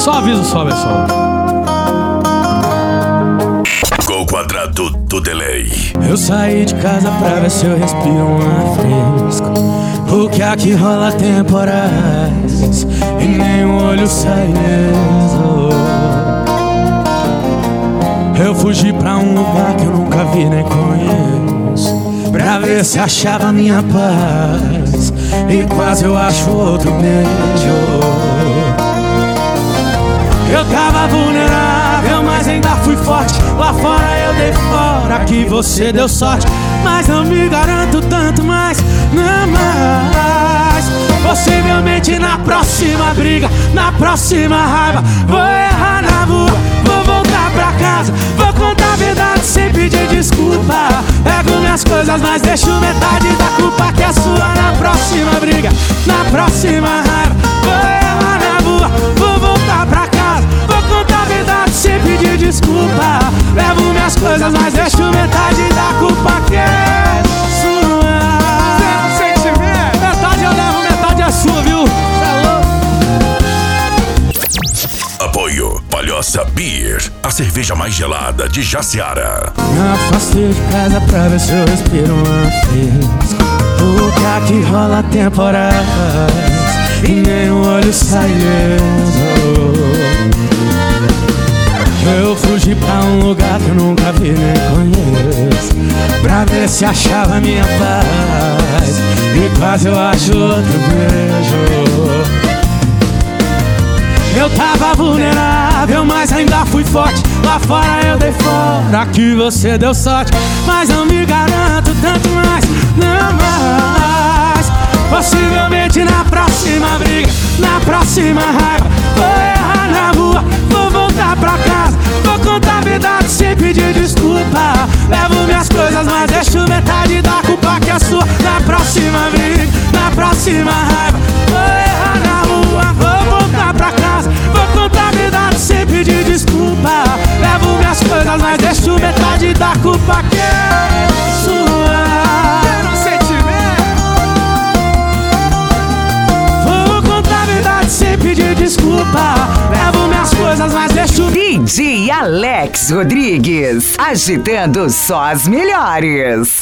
Só aviso só, pessoal. Gol quadrado do delay. Eu saí de casa pra ver se eu respiro um ar fresco, porque aqui rola temporais e nem o olho sai liso. Eu fugi pra um lugar que eu nunca vi nem conheço, pra ver se achava minha paz, e quase eu acho outro beijo. Eu tava vulnerável, mas ainda fui forte. Lá fora eu dei fora, aqui você deu sorte. Mas não me garanto tanto mais, não mais. Possivelmente na próxima briga, na próxima raiva, vou errar na rua, vou voltar pra casa, vou contar a verdade sem pedir desculpa. Pego minhas coisas, mas deixo metade da culpa que é sua. Na próxima briga, na próxima raiva, vou errar na rua, vou voltar pra casa, vou contar a verdade sem pedir desculpa. Levo minhas coisas, mas deixo metade da culpa que é sua. Metade eu levo, metade é sua, viu? Apoio Palhoça Beer, a cerveja mais gelada de Jaciara. Me afastei de casa pra ver se eu respiro um ar fresco, porque aqui rola temporais e nem o olho sai liso. Eu fugi pra um lugar que eu nunca vi nem conheço, pra ver se achava minha paz, e quase eu acho outro beijo. Eu tava vulnerável, mas ainda fui forte. Lá fora eu dei fora, aqui você deu sorte. Mas não me garanto tanto mais, não mais. Possivelmente na próxima briga, na próxima raiva, vou errar na rua, vou voltar pra casa, vou contar a verdade sem pedir desculpa. Levo minhas coisas, mas deixo metade da culpa que é sua. Na próxima briga, na próxima raiva, vou errar na rua, vou voltar pra casa, vou contar a verdade sem pedir desculpa. Levo minhas coisas, mas deixo metade da culpa que é sua. Vou contar a verdade sem pedir desculpa. Levo minhas coisas, mas deixo... DJ Alex Rodrigues, agitando só as melhores.